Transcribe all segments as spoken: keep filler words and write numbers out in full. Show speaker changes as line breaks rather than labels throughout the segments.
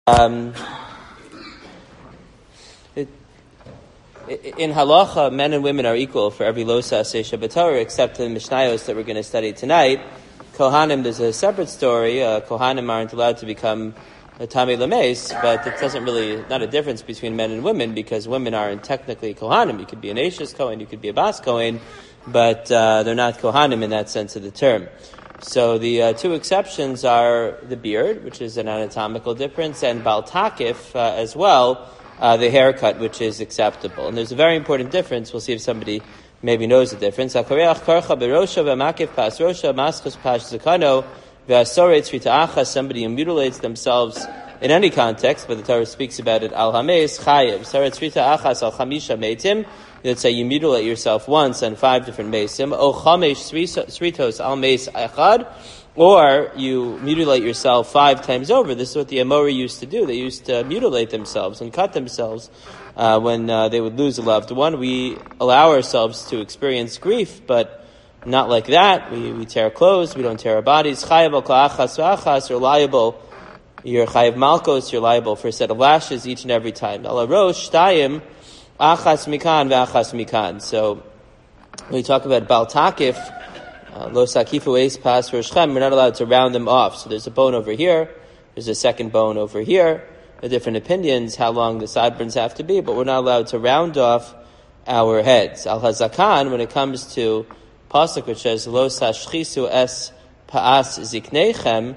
Um, it, in halacha, men and women are equal for every losa seisha b'torah, except in the Mishnayos that we're going to study tonight. Kohanim, there's a separate story. Uh, Kohanim aren't allowed to become a tamei lameis, but it doesn't really, not a difference between men and women, because women aren't technically Kohanim. You could be an Eishes Kohen, you could be a Bas Kohen, but uh, they're not Kohanim in that sense of the term. So the uh, two exceptions are the beard, which is an anatomical difference, and Bal Takif uh, as well, uh, the haircut, which is acceptable. And there's a very important difference. We'll see if somebody maybe knows the difference. Somebody who mutilates themselves in any context, but the Torah speaks about it, al hameis chayev. Saret tzrita achas al chamisha meitim. Let's say you mutilate yourself once on five different mesim. O chamesh sritos al meis echad. Or you mutilate yourself five times over. This is what the Amori used to do. They used to mutilate themselves and cut themselves uh, when uh, they would lose a loved one. We allow ourselves to experience grief, but not like that. We, we tear clothes. We don't tear our bodies. Chayev al ka'achas v'achas. You're liable. You're chayev malkos. You're liable for a set of lashes each and every time. Ala rosh shtayim achas mikan v'achas mikan. So when we talk about Bal Takif, Uh, Lo sakifu eis pas roshchem, we're not allowed to round them off. So there's a bone over here, there's a second bone over here. There are different opinions how long the sideburns have to be, but we're not allowed to round off our heads. Al hazakan, when it comes to pasuk which says Lo sashchisu es paas ziknechem,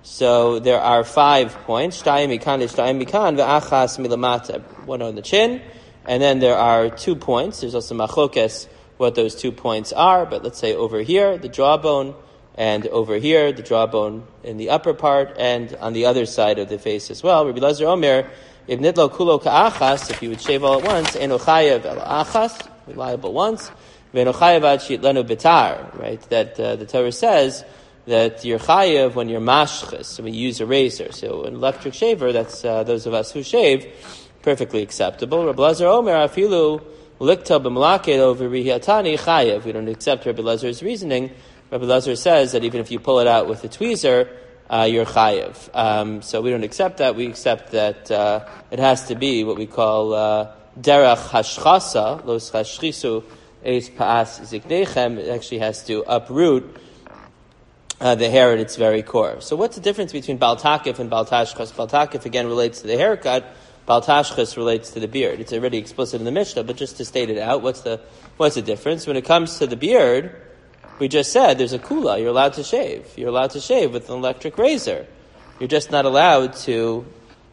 so there are five points. Shtayim mikan, shtayim mikan, ve'achas milamata. One on the chin, and then there are two points. There's also machokes what those two points are, but let's say over here, the jawbone, and over here, the jawbone in the upper part, and on the other side of the face as well. Rabbi Lazar Omer, if nidlo kulo ka'achas, if you would shave all at once, eno chayev el achas, reliable once, v'eno chayev ad shitlenu betar, right? That uh, the Torah says that you're chayev when you're mashchis, so when you use a razor. So an electric shaver, that's uh, those of us who shave, perfectly acceptable. Rabbi Lazar Omer, afilu Likta b'malaket over rihiatani chayev. We don't accept Rabbi Lazar's reasoning. Rabbi Lazar says that even if you pull it out with a tweezer, uh, you're chayev. Um, so we don't accept that. We accept that uh, it has to be what we call uh, derech hashchasa, los hashchisu eis paas ziknechem. It actually has to uproot uh, the hair at its very core. So what's the difference between Bal Takif and Bal Tashchas? Bal Takif again relates to the haircut. Bal Tashchas relates to the beard. It's already explicit in the Mishnah, but just to state it out, what's the what's the difference? When it comes to the beard, we just said there's a kula. You're allowed to shave. You're allowed to shave with an electric razor. You're just not allowed to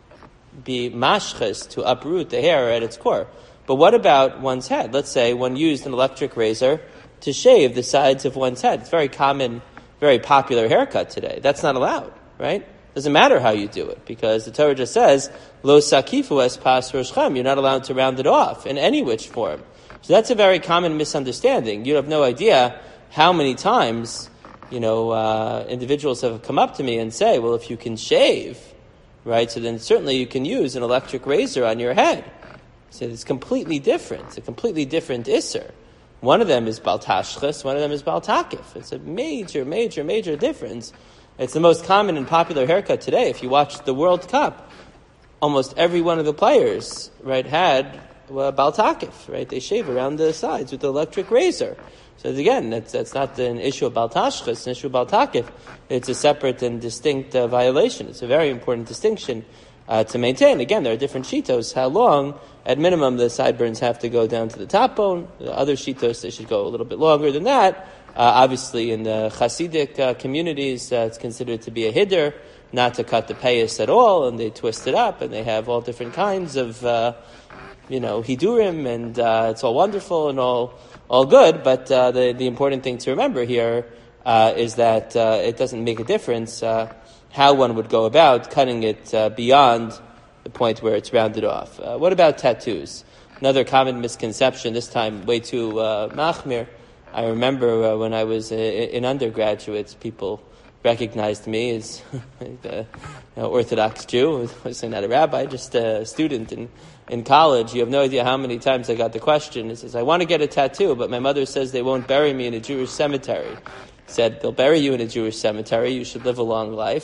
be mashchas, to uproot the hair at its core. But what about one's head? Let's say one used an electric razor to shave the sides of one's head. It's a very common, very popular haircut today. That's not allowed, right? Doesn't matter how you do it, because the Torah just says, Lo sakifu es pas roshchem. You're not allowed to round it off in any which form. So that's a very common misunderstanding. You have no idea how many times, you know, uh, individuals have come up to me and say, well, if you can shave, right, so then certainly you can use an electric razor on your head. So it's completely different. It's a completely different isser. One of them is Bal Tashchas, one of them is Bal Takif. It's a major, major, major difference. It's the most common and popular haircut today. If you watch the World Cup, almost every one of the players, right, had uh, Bal Takif, right? They shave around the sides with the electric razor. So again, that's, that's not an issue of Bal Tashchas, it's an issue of Bal Takif. It's a separate and distinct uh, violation. It's a very important distinction uh, to maintain. Again, there are different shitos. How long, at minimum, the sideburns have to go down to the top bone. The other shitos, they should go a little bit longer than that. Uh, obviously, in the Hasidic uh, communities, uh, it's considered to be a hiddur, not to cut the payas at all, and they twist it up, and they have all different kinds of, uh, you know, hidurim, and uh, it's all wonderful and all all good. But uh, the the important thing to remember here uh, is that uh, it doesn't make a difference uh, how one would go about cutting it uh, beyond the point where it's rounded off. Uh, what about tattoos? Another common misconception. This time, way too uh, machmir. I remember uh, when I was uh, in undergraduate, people recognized me as an Orthodox Jew. I was not a rabbi, just a student in, in college. You have no idea how many times I got the question. It says, I want to get a tattoo, but my mother says they won't bury me in a Jewish cemetery. I said, they'll bury you in a Jewish cemetery. You should live a long life.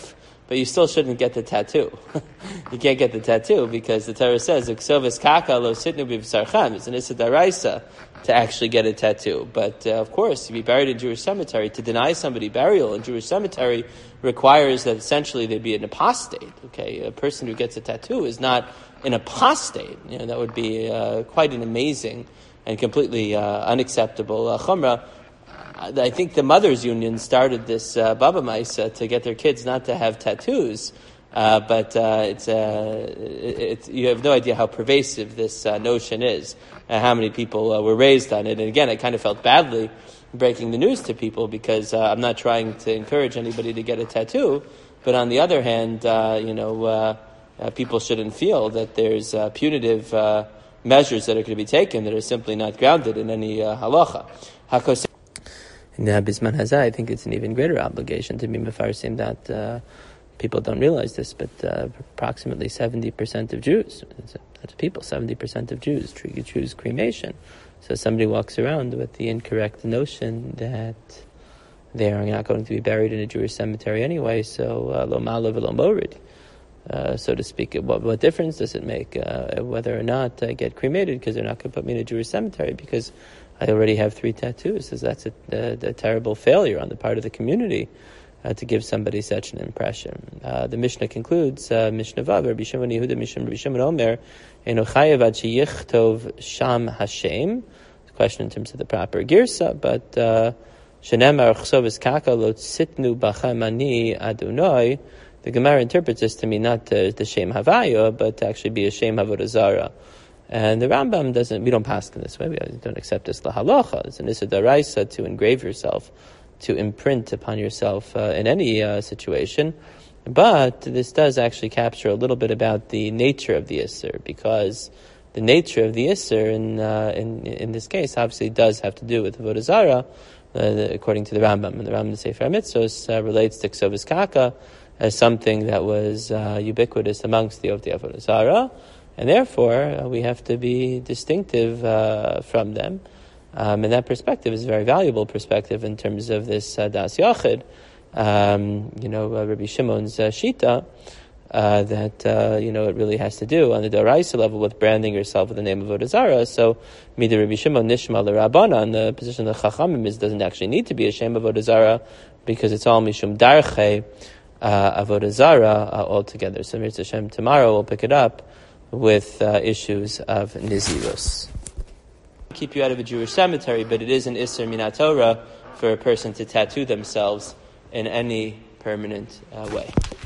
but you still shouldn't get the tattoo. You can't get the tattoo because the Torah says, "Ksovas kaka lo sitnu b'v'sarchem." It's an issa daraisa to actually get a tattoo. But uh, of course, to be buried in Jewish cemetery, to deny somebody burial in Jewish cemetery requires that essentially they be an apostate. Okay, a person who gets a tattoo is not an apostate. You know, that would be uh, quite an amazing and completely uh, unacceptable uh, chumrah. I think the Mothers Union started this uh, Baba Maisa to get their kids not to have tattoos, uh, but uh, it's, uh, it's you have no idea how pervasive this uh, notion is, and how many people uh, were raised on it. And again, I kind of felt badly breaking the news to people because uh, I'm not trying to encourage anybody to get a tattoo, but on the other hand, uh, you know, uh, uh, people shouldn't feel that there's uh, punitive uh, measures that are going to be taken that are simply not grounded in any uh, halacha. Hakos- In uh, Bisman Hazai, I think it's an even greater obligation to be mefarsim that uh, people don't realize this, but uh, approximately seventy percent of Jews, that's people, seventy percent of Jews choose cremation. So somebody walks around with the incorrect notion that they are not going to be buried in a Jewish cemetery anyway, so lo malo v'lo morid, so to speak. What, what difference does it make uh, whether or not I get cremated because they're not going to put me in a Jewish cemetery because I already have three tattoos? Says that's a, a, a terrible failure on the part of the community uh, to give somebody such an impression. Uh, the Mishnah concludes, uh, Mishnah Vav, Rabbi Shimon Yehuda, Mishnah Rabbi Shimon Omer, Eno chayev ad sheyichtov sham Hashem. The question in terms of the proper girsa, but shenemar chsovas kaka lo tzitnu bachem ani adonai. The Gemara interprets this to mean not uh, the Shem Havaya, but to actually be a Shem Avodah Zarah. And the Rambam doesn't, we don't pass in this way, we don't accept this lahalacha. It's an issa daraisa to engrave yourself, to imprint upon yourself uh, in any uh, situation. But this does actually capture a little bit about the nature of the isser, because the nature of the isser in, uh, in, in this case obviously does have to do with Avodah Zarah, uh, the, according to the Rambam. And the Rambam, the Sefer HaMitzvos, uh, relates to Ksovas Kaka as something that was uh, ubiquitous amongst the Ovdei Avodah Zarah. And therefore, uh, we have to be distinctive uh, from them. Um, and that perspective is a very valuable perspective in terms of this uh, Das Yachid, um, you know, uh, Rabbi Shimon's uh, Shita, uh, that, uh, you know, it really has to do on the Doraisa level with branding yourself with the name of Avodah Zarah. So, Mida Rabbi Shimon Nishma L'Rabbana, on the position of the Chachamim is doesn't actually need to be a Shem of Avodah Zarah because it's all Mishum Darchei uh, Avodah Zarah uh, altogether. So, Mirza Hashem, tomorrow we'll pick it up with uh, issues of Nizirus. Keep you out of a Jewish cemetery, but it is an Isser Minat Torah for a person to tattoo themselves in any permanent uh, way.